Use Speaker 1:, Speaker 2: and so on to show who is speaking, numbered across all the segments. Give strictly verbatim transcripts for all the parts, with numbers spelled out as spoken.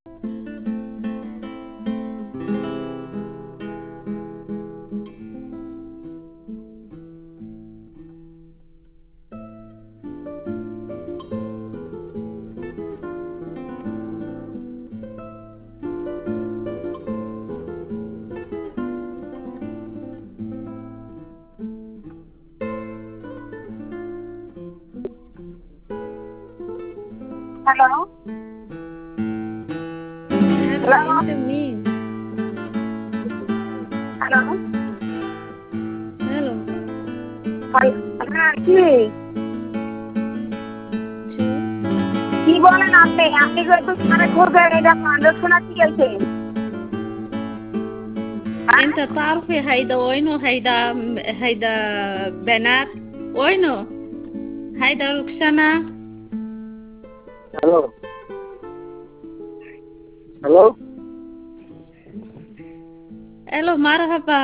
Speaker 1: Hello?
Speaker 2: Hello,
Speaker 1: Hello?
Speaker 2: into me.
Speaker 1: Hello?
Speaker 2: Hello,
Speaker 1: হ্যাঁ কি
Speaker 2: জি।
Speaker 1: কি বলেন আপনি আপনি যেহেতু মানে খোঁজেন এটা আলোচনা কি হয়েছে
Speaker 2: انت تعرفي هيدا وينه هيدا هيدا بنات وينه هيدا روكسانا.
Speaker 3: Hello hello
Speaker 2: الو مرحبا.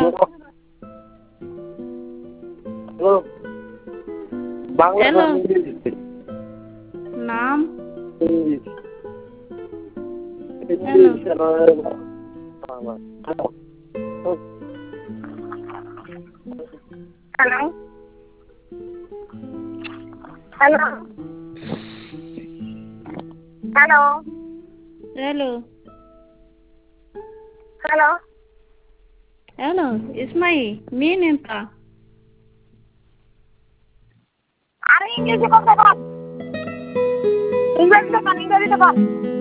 Speaker 3: হ্যালো বাংলা না
Speaker 2: الو
Speaker 3: ইংরেজি
Speaker 2: نعم.
Speaker 3: English
Speaker 2: الو
Speaker 3: English hello
Speaker 1: hello hello hello
Speaker 2: الو
Speaker 1: hello
Speaker 2: الو اسمعي مين انت؟
Speaker 1: আরে ইংরেজি বলতে পার ইংরেজিতে পান ইংরেজিতে পান